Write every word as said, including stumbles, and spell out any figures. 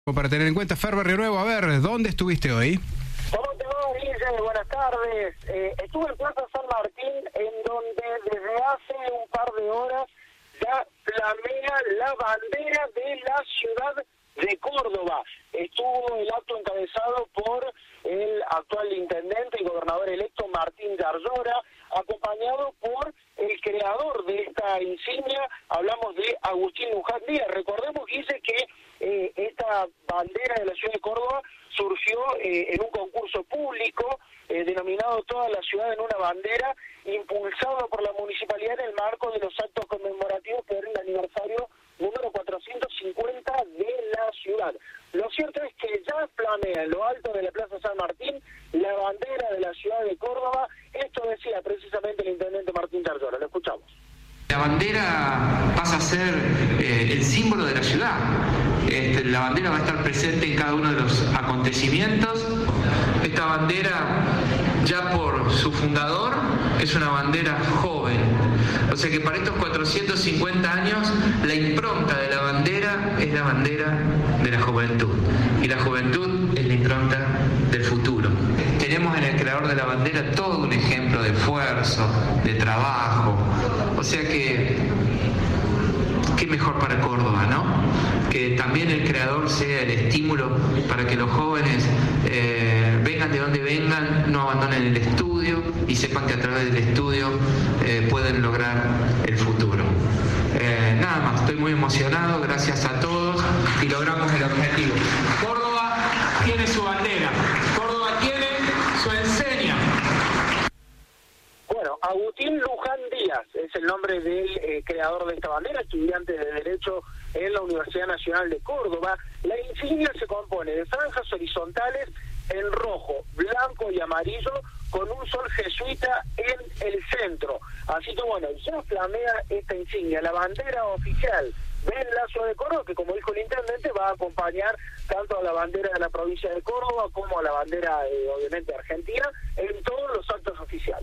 Para tener en cuenta, Fer Barrio Nuevo, a ver, ¿dónde estuviste hoy? ¿Cómo te va, Guille? Buenas tardes. Eh, estuve en Plaza San Martín, en donde desde hace un par de horas ya flamea la bandera de la ciudad de Córdoba. Estuvo el acto encabezado por el actual intendente y gobernador electo Martín Garlora, acompañado por el creador de esta insignia, hablamos de Agustín Luján Díaz. Recordemos, Guille, que eh, esta bandera de la ciudad de Córdoba surgió eh, en un concurso público eh, denominado Toda la ciudad en una bandera, impulsado por la municipalidad en el marco de los actos conmemorativos por el aniversario número cuatrocientos cincuenta de la ciudad. Lo cierto es que ya flamea en lo alto de la Plaza San Martín la bandera de la ciudad de Córdoba. Esto decía precisamente el intendente Martín Garlora. Lo escuchamos. La bandera pasa a ser eh, el símbolo de la ciudad. Este, la bandera va a estar presente en cada uno de los acontecimientos. Esta bandera, ya por su fundador, es una bandera joven. O sea que para estos cuatrocientos cincuenta años, la impronta de la bandera es la bandera de la juventud. Y la juventud es la impronta del futuro. Tenemos en el creador de la bandera todo un ejemplo de esfuerzo, de trabajo. O sea que, qué mejor para Córdoba, ¿no? Que también el creador sea el estímulo para que los jóvenes eh, vengan de donde vengan, no abandonen el estudio y sepan que a través del estudio eh, pueden lograr el futuro. Eh, nada más, estoy muy emocionado, gracias a todos y logramos el objetivo. Córdoba tiene su bandera, Córdoba tiene su enseña. Bueno, Agustín Luján Díaz es el nombre del eh, creador de esta bandera, estudiante de Derecho en la Universidad Nacional de Córdoba. La insignia se compone de franjas horizontales en rojo, blanco y amarillo, con un sol jesuita en el centro. Así que bueno, ya flamea esta insignia, la bandera oficial del Lazo de Córdoba, que como dijo el intendente, va a acompañar tanto a la bandera de la provincia de Córdoba como a la bandera, eh, obviamente, argentina, en todos los actos oficiales.